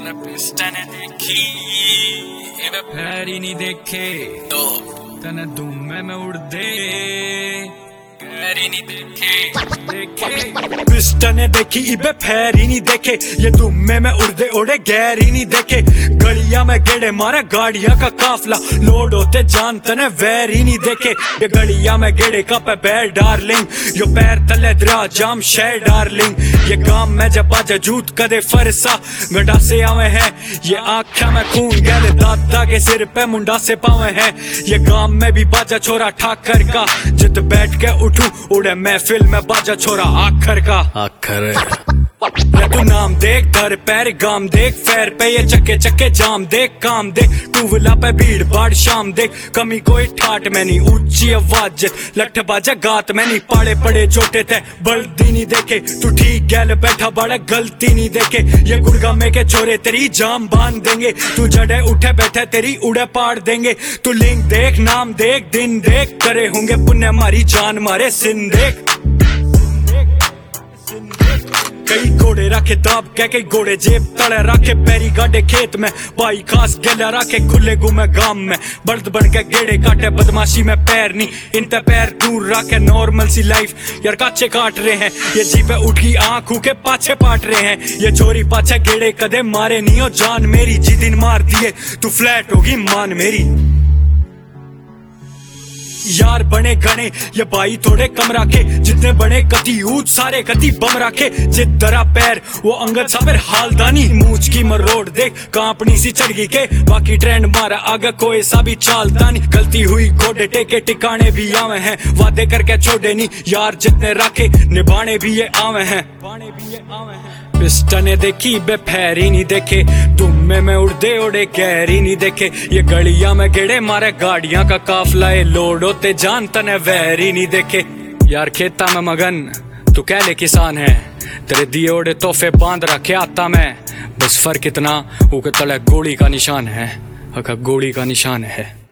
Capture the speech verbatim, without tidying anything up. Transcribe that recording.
तने पिस्टन देखी इवे पैर ही नहीं देखे तो तने दुम्मे में उड़ दे पैर ही नहीं देखे देखे पिस्टन देखी इबे पैर ही नहीं देखे ये दुम्मे में उड़दे उड़े गैर ही नहीं देखे गलिया में गेड़े मारे गाड़िया का काफला लोड होते जान तने वैर ही नहीं देखे ये गलिया में गेड़े का पे बैर डार्लिंग यो पैर तले द्रा जाम शहर डार्लिंग ये गांव में जब बाजा जूत कदे फरसा गड्ढा से आवे हैं ये आँखा में खून गैले दादा के सिर पे मुंडा से पावे हैं ये गांव में भी बाजा छोरा ठाकर का जित बैठ के उठू उड़े महफिल में बाजा छोरा आखर का आखर तू नाम देख दर पैर गाम देख फैर पे ये चक्के चक्के जाम देख काम देख टूवला पे भीड़ भाड़ शाम देख कमी कोई ठाट में नहीं ऊंची आवाज लठ बाजा गात में नहीं पाड़े पड़े छोटे थे बल्दी नहीं देखे तू ठीक गैल बैठा बड़ा गलती नहीं देखे ये गुड़गामे के छोरे तेरी जाम बांध देंगे तू जड़े उठे बैठे तेरी उड़े पाड़ देंगे तू लिंक देख नाम देख दिन देख करे होंगे पुण्य मारी जान मारे सिन देख कई घोड़े रखे दाब के कई घोड़े जेब तले रखे पैरी गाड़े खेत में भाई खास गेला रखे खुले घूमे गांव में बर्द बन के गेड़े काटे बदमाशी में पैर नहीं इनते पैर दूर रखे नॉर्मल सी लाइफ यार काचे काट रहे हैं ये जीपे उठ की आंखों के पाछे पाट रहे हैं ये चोरी पाछे गेड़े कदे मारे नहीं हो जान मेरी जी दिन मार दिए तू फ्लैट होगी मान मेरी यार बने गणे ये भाई थोड़े कम रखे जितने बने कति ऊंच सारे कति बम रखे जित दरा पैर वो अंगद साबर हालदानी मूछ की मरोड़ देख कांपनी सी चढ़गी के बाकी ट्रेंड मारा आगे कोई सा भी चालता नहीं गलती हुई गोडे टेके टिकाने भी आवे हैं वादे करके छोड़े नहीं यार जितने रखे निभाने भी ये आवे हैं भी ये आवे हैं पिस्टने देखी बे पैर ही नहीं देखे दुम्मे में उड़दे उड़े गैर ही नहीं देखे ये गलिया में गेड़े मारे गाड़ियां का काफला ये लोड होते जान तने वैर ही नहीं देखे यार खेता में मगन तू कहले किसान है तेरे दिए ओड़े तोहफे बांध रखे आता मैं बस फर्क इतना वो के तले गोली का निशान है अगर गोली का निशान है।